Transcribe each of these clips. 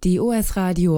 Die OS Radio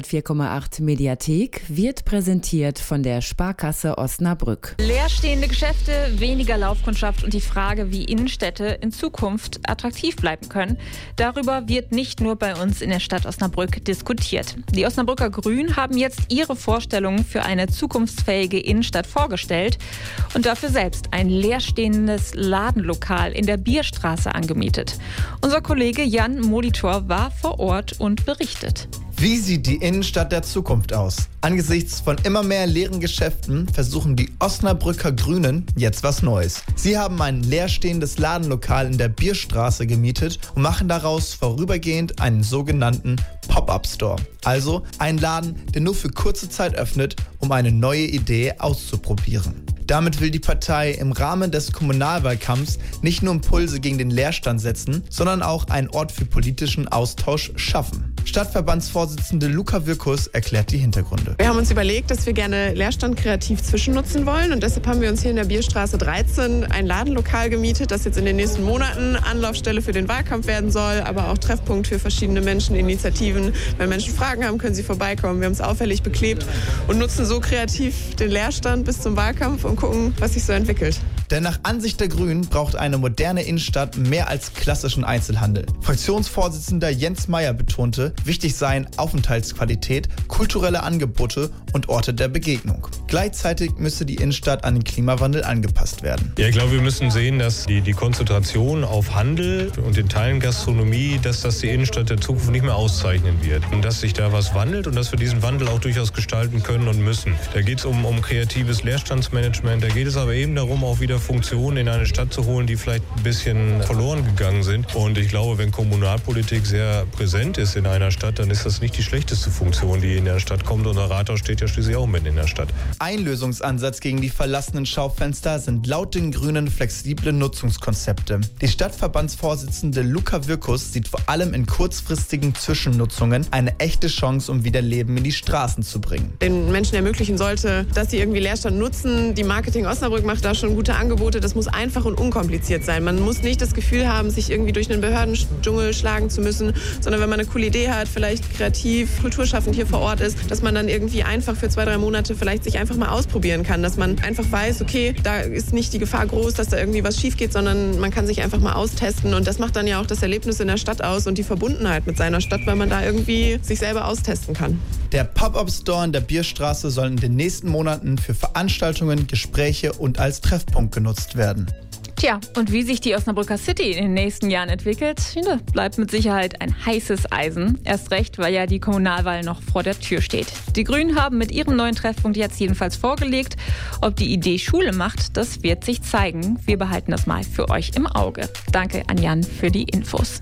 104,8 Mediathek wird präsentiert von der Sparkasse Osnabrück. Leerstehende Geschäfte, weniger Laufkundschaft und die Frage, wie Innenstädte in Zukunft attraktiv bleiben können. Darüber wird nicht nur bei uns in der Stadt Osnabrück diskutiert. Die Osnabrücker Grünen haben jetzt ihre Vorstellungen für eine zukunftsfähige Innenstadt vorgestellt und dafür selbst ein leerstehendes Ladenlokal in der Bierstraße angemietet. Unser Kollege Jan Molitor war vor Ort und berichtet. Wie sieht die Innenstadt der Zukunft aus? Angesichts von immer mehr leeren Geschäften versuchen die Osnabrücker Grünen jetzt was Neues. Sie haben ein leerstehendes Ladenlokal in der Bierstraße gemietet und machen daraus vorübergehend einen sogenannten Pop-up-Store. Also ein Laden, der nur für kurze Zeit öffnet, um eine neue Idee auszuprobieren. Damit will die Partei im Rahmen des Kommunalwahlkampfs nicht nur Impulse gegen den Leerstand setzen, sondern auch einen Ort für politischen Austausch schaffen. Stadtverbandsvorsitzende Luca Wirkus erklärt die Hintergründe. Wir haben uns überlegt, dass wir gerne Leerstand kreativ zwischennutzen wollen und deshalb haben wir uns hier in der Bierstraße 13 ein Ladenlokal gemietet, das jetzt in den nächsten Monaten Anlaufstelle für den Wahlkampf werden soll, aber auch Treffpunkt für verschiedene Menschen, Initiativen. Wenn Menschen Fragen haben, können sie vorbeikommen. Wir haben es auffällig beklebt und nutzen so kreativ den Leerstand bis zum Wahlkampf und gucken, was sich so entwickelt. Denn nach Ansicht der Grünen braucht eine moderne Innenstadt mehr als klassischen Einzelhandel. Fraktionsvorsitzender Jens Meyer betonte, wichtig seien Aufenthaltsqualität, kulturelle Angebote und Orte der Begegnung. Gleichzeitig müsse die Innenstadt an den Klimawandel angepasst werden. Ja, ich glaube, wir müssen sehen, dass die Konzentration auf Handel und in Teilen Gastronomie, dass das die Innenstadt der Zukunft nicht mehr auszeichnen wird. Und dass sich da was wandelt und dass wir diesen Wandel auch durchaus gestalten können und müssen. Da geht es um kreatives Leerstandsmanagement, da geht es aber eben darum, auch wieder Funktionen in eine Stadt zu holen, die vielleicht ein bisschen verloren gegangen sind. Und ich glaube, wenn Kommunalpolitik sehr präsent ist in einer Stadt, dann ist das nicht die schlechteste Funktion, die in der Stadt kommt. Unser Rathaus steht ja schließlich auch mitten in der Stadt. Ein Lösungsansatz gegen die verlassenen Schaufenster sind laut den Grünen flexible Nutzungskonzepte. Die Stadtverbandsvorsitzende Luca Wirkus sieht vor allem in kurzfristigen Zwischennutzungen eine echte Chance, um wieder Leben in die Straßen zu bringen. Den Menschen ermöglichen sollte, dass sie irgendwie Leerstand nutzen. Die Marketing Osnabrück macht da schon gute Angebote. Das muss einfach und unkompliziert sein. Man muss nicht das Gefühl haben, sich irgendwie durch einen Behördendschungel schlagen zu müssen, sondern wenn man eine coole Idee hat, vielleicht kreativ, kulturschaffend hier vor Ort ist, dass man dann irgendwie einfach für 2-3 Monate vielleicht sich einfach mal ausprobieren kann, dass man einfach weiß, okay, da ist nicht die Gefahr groß, dass da irgendwie was schief geht, sondern man kann sich einfach mal austesten und das macht dann ja auch das Erlebnis in der Stadt aus und die Verbundenheit mit seiner Stadt, weil man da irgendwie sich selber austesten kann. Der Pop-up-Store in der Bierstraße soll in den nächsten Monaten für Veranstaltungen, Gespräche und als Treffpunkt genutzt werden. Tja, und wie sich die Osnabrücker City in den nächsten Jahren entwickelt, bleibt mit Sicherheit ein heißes Eisen. Erst recht, weil ja die Kommunalwahl noch vor der Tür steht. Die Grünen haben mit ihrem neuen Treffpunkt jetzt jedenfalls vorgelegt. Ob die Idee Schule macht, das wird sich zeigen. Wir behalten das mal für euch im Auge. Danke an Jan für die Infos.